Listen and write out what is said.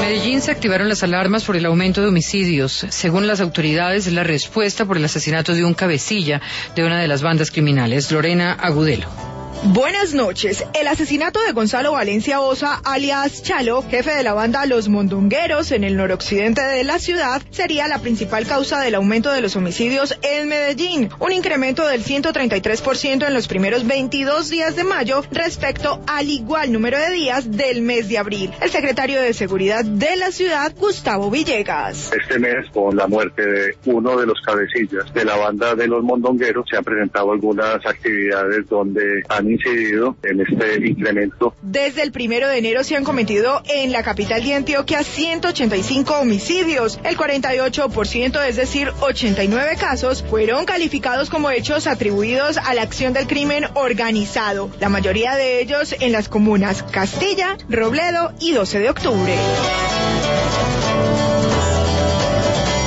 Medellín se activaron las alarmas por el aumento de homicidios. Según las autoridades, es la respuesta por el asesinato de un cabecilla de una de las bandas criminales. Lorena Agudelo. Buenas noches. El asesinato de Gonzalo Valencia Osa, alias Chalo, jefe de la banda Los Mondongueros en el noroccidente de la ciudad, sería la principal causa del aumento de los homicidios en Medellín, un incremento del 133% en los primeros 22 días de mayo respecto al igual número de días del mes de abril. El secretario de Seguridad de la ciudad, Gustavo Villegas. Este mes, con la muerte de uno de los cabecillas de la banda de Los Mondongueros, se han presentado algunas actividades donde han incidido en este incremento. Desde el 1 de enero se han cometido en la capital de Antioquia 185 homicidios. El 48%, es decir, 89 casos, fueron calificados como hechos atribuidos a la acción del crimen organizado. La mayoría de ellos en las comunas Castilla, Robledo y 12 de octubre.